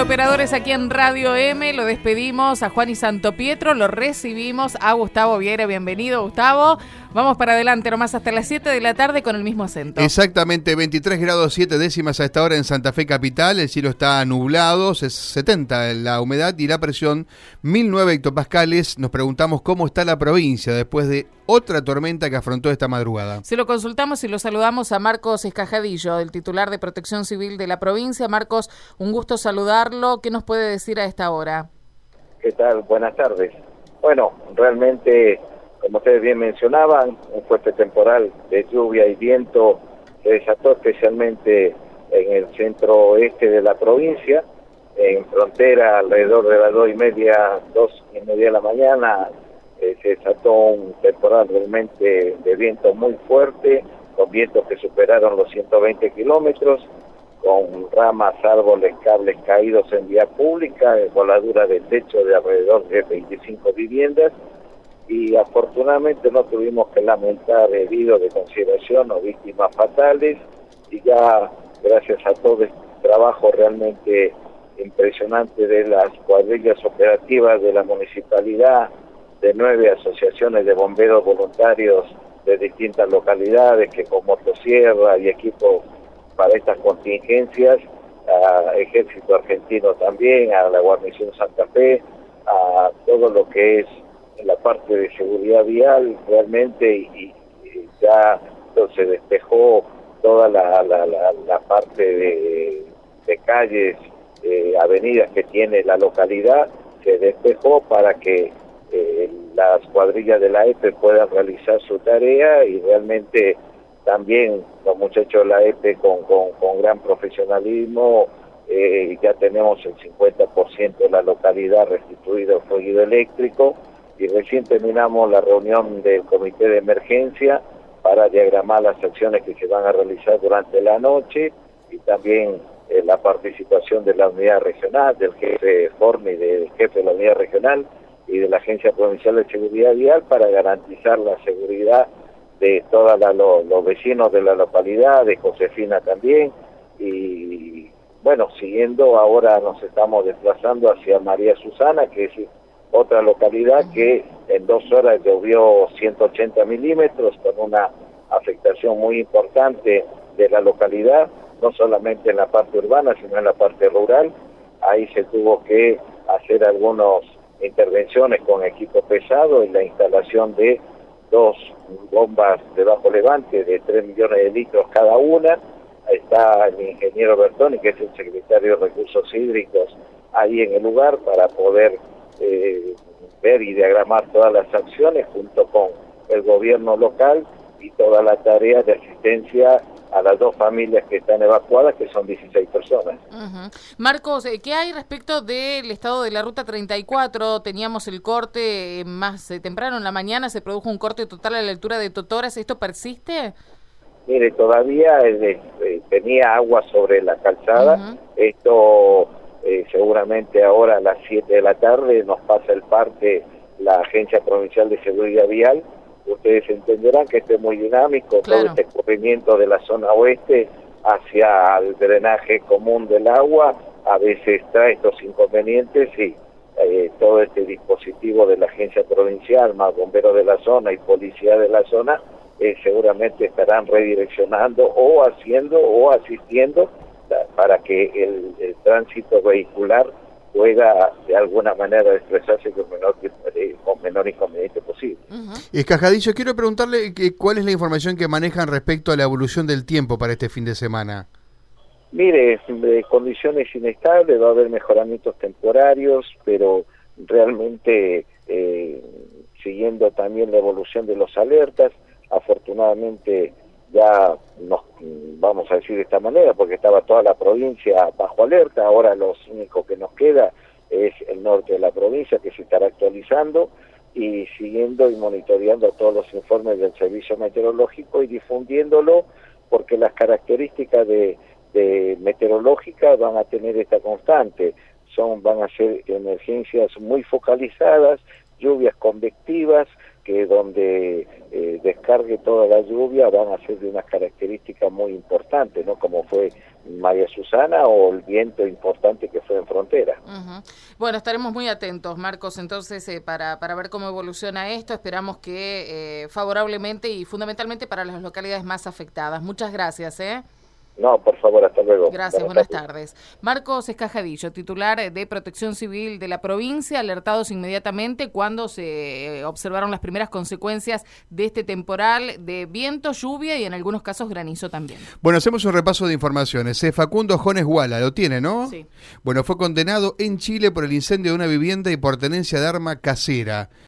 operadores aquí en Radio M. Lo despedimos a Juan y Santo Pietro, lo recibimos a Gustavo Vieira. Bienvenido, Gustavo. Vamos para adelante nomás hasta las 7 de la tarde con el mismo acento. Exactamente, 23 grados 7 décimas a esta hora en Santa Fe capital. El cielo está nublado, es 70 la humedad y la presión 1009 hectopascales. Nos preguntamos cómo está la provincia después de otra tormenta que afrontó esta madrugada. Se lo consultamos y lo saludamos a Marcos Escajadillo, el titular de Protección Civil de la provincia. Marcos, un gusto saludarlo. ¿Qué nos puede decir a esta hora? ¿Qué tal? Buenas tardes. Bueno, realmente, como ustedes bien mencionaban, un fuerte temporal de lluvia y viento se desató especialmente en el centro oeste de la provincia, en frontera alrededor de las 2:30 de la mañana. Se desató un temporal realmente de viento muy fuerte, con vientos que superaron los 120 kilómetros, con ramas, árboles, cables caídos en vía pública, voladura del techo de alrededor de 25 viviendas, y afortunadamente no tuvimos que lamentar heridos de consideración o víctimas fatales, y ya gracias a todo este trabajo realmente impresionante de las cuadrillas operativas de la municipalidad, de 9 asociaciones de bomberos voluntarios de distintas localidades que con motosierra y equipos para estas contingencias, a Ejército Argentino también, a la Guarnición Santa Fe, a todo lo que es la parte de seguridad vial realmente, y ya se despejó toda la parte de calles, avenidas que tiene la localidad, se despejó para que las cuadrillas de la EPE puedan realizar su tarea, y realmente también los muchachos de la EPE con gran profesionalismo. Ya tenemos el 50% de la localidad restituido fluido eléctrico, y recién terminamos la reunión del comité de emergencia para diagramar las acciones que se van a realizar durante la noche, y también la participación de la unidad regional, del jefe Forni, del jefe de la unidad regional y de la Agencia Provincial de Seguridad Vial, para garantizar la seguridad de todos los vecinos de la localidad, de Josefina también. Y bueno, siguiendo, ahora nos estamos desplazando hacia María Susana, que es otra localidad que en 2 horas llovió 180 milímetros, con una afectación muy importante de la localidad, no solamente en la parte urbana, sino en la parte rural. Ahí se tuvo que hacer algunas intervenciones con equipo pesado y la instalación de 2 bombas de bajo levante de 3 millones de litros cada una. Está el ingeniero Bertoni, que es el secretario de Recursos Hídricos, ahí en el lugar para poder ver y diagramar todas las acciones junto con el gobierno local y toda la tarea de asistencia a las 2 familias que están evacuadas, que son 16 personas. Marcos, ¿qué hay respecto del estado de la Ruta 34? Teníamos el corte más temprano en la mañana, se produjo un corte total a la altura de Totoras. ¿Esto persiste? Mire, todavía tenía agua sobre la calzada. Esto seguramente ahora a las 7 de la tarde nos pasa el parte la Agencia Provincial de Seguridad Vial. Ustedes entenderán que esto es muy dinámico, claro. Todo este escurrimiento de la zona oeste hacia el drenaje común del agua a veces trae estos inconvenientes, y todo este dispositivo de la agencia provincial, más bomberos de la zona y policía de la zona, seguramente estarán redireccionando o haciendo o asistiendo para que el tránsito vehicular pueda de alguna manera expresarse con menor inconveniente posible. Escajadillo, quiero preguntarle cuál es la información que manejan respecto a la evolución del tiempo para este fin de semana. Mire, de condiciones inestables, va a haber mejoramientos temporarios, pero realmente siguiendo también la evolución de los alertas, afortunadamente ya nos vamos a decir de esta manera, porque estaba toda la provincia bajo alerta, ahora lo único que nos queda es el norte de la provincia, que se estará actualizando, y siguiendo y monitoreando todos los informes del servicio meteorológico y difundiéndolo, porque las características de meteorológicas van a tener esta constante, van a ser emergencias muy focalizadas, lluvias convectivas, que donde descargue toda la lluvia van a ser de unas características muy importantes, ¿no? Como fue María Susana o el viento importante que fue en Frontera. Bueno, estaremos muy atentos, Marcos, entonces para ver cómo evoluciona esto. Esperamos que favorablemente y fundamentalmente para las localidades más afectadas. Muchas gracias, No, por favor, hasta luego. Gracias, buenas tardes. Marcos Escajadillo, titular de Protección Civil de la provincia, alertados inmediatamente cuando se observaron las primeras consecuencias de este temporal de viento, lluvia y en algunos casos granizo también. Bueno, hacemos un repaso de informaciones. Facundo Jones Guala, lo tiene, ¿no? Sí. Bueno, fue condenado en Chile por el incendio de una vivienda y por tenencia de arma casera.